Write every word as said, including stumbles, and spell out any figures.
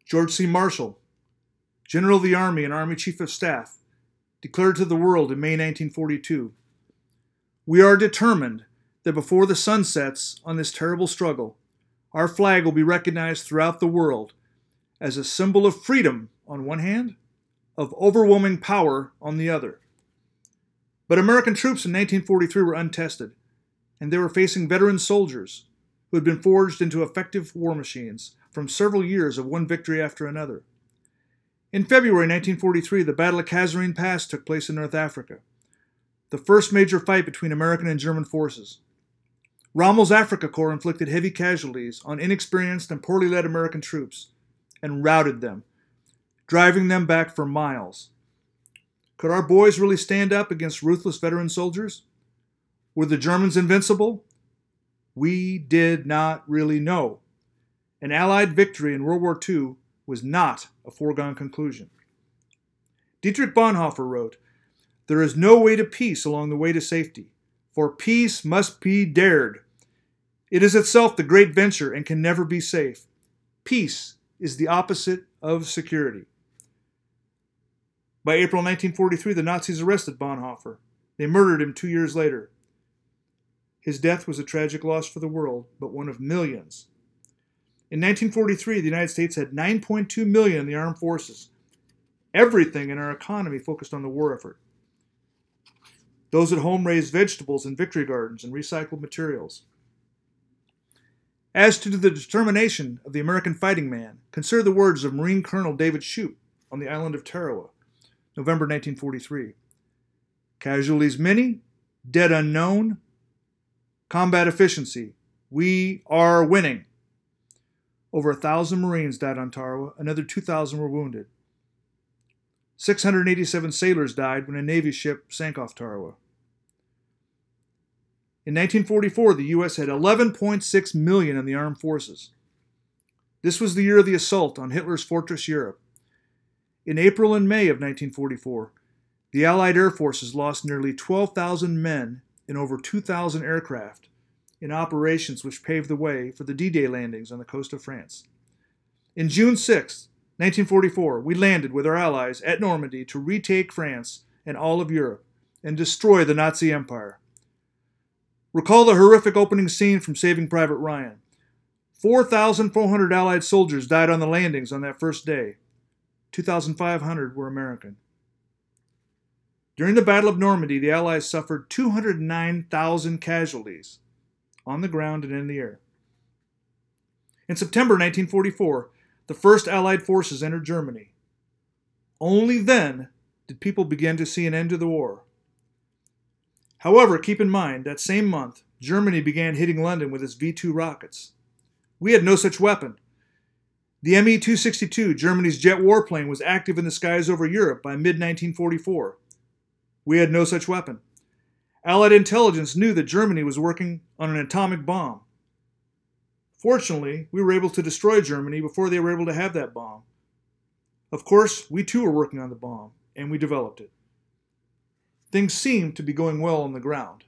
George C. Marshall, General of the Army and Army Chief of Staff, declared to the world in May nineteen forty-two, "We are determined that before the sun sets on this terrible struggle, our flag will be recognized throughout the world as a symbol of freedom on one hand, of overwhelming power on the other." But American troops in nineteen forty-three were untested, and they were facing veteran soldiers who had been forged into effective war machines from several years of one victory after another. In February nineteen forty-three, the Battle of Kasserine Pass took place in North Africa, the first major fight between American and German forces. Rommel's Afrika Korps inflicted heavy casualties on inexperienced and poorly led American troops and routed them, driving them back for miles. Could our boys really stand up against ruthless veteran soldiers? Were the Germans invincible? We did not really know. An Allied victory in World War Two was not a foregone conclusion. Dietrich Bonhoeffer wrote, "There is no way to peace along the way to safety, for peace must be dared. It is itself the great venture and can never be safe. Peace is the opposite of security." By April nineteen forty-three, the Nazis arrested Bonhoeffer. They murdered him two years later. His death was a tragic loss for the world, but one of millions. In nineteen forty-three, the United States had nine point two million in the armed forces. Everything in our economy focused on the war effort. Those at home raised vegetables in victory gardens and recycled materials. As to the determination of the American fighting man, consider the words of Marine Colonel David Shoup on the island of Tarawa, November nineteen forty-three. "Casualties many, dead unknown, combat efficiency. We are winning." Over a thousand Marines died on Tarawa, another two thousand were wounded. six hundred eighty-seven sailors died when a Navy ship sank off Tarawa. In nineteen forty-four, the U S had eleven point six million in the armed forces. This was the year of the assault on Hitler's Fortress Europe. In April and May of nineteen forty-four, the Allied air forces lost nearly twelve thousand men and over two thousand aircraft in operations which paved the way for the D-Day landings on the coast of France. In June sixth, nineteen forty-four, we landed with our allies at Normandy to retake France and all of Europe and destroy the Nazi Empire. Recall the horrific opening scene from Saving Private Ryan. four thousand four hundred Allied soldiers died on the landings on that first day. two thousand five hundred were American. During the Battle of Normandy, the Allies suffered two hundred nine thousand casualties on the ground and in the air. In September nineteen forty-four, the first Allied forces entered Germany. Only then did people begin to see an end to the war. However, keep in mind, that same month, Germany began hitting London with its V two rockets. We had no such weapon. The M E two sixty-two, Germany's jet warplane, was active in the skies over Europe by mid nineteen forty-four. We had no such weapon. Allied intelligence knew that Germany was working on an atomic bomb. Fortunately, we were able to destroy Germany before they were able to have that bomb. Of course, we too were working on the bomb, and we developed it. Things seemed to be going well on the ground.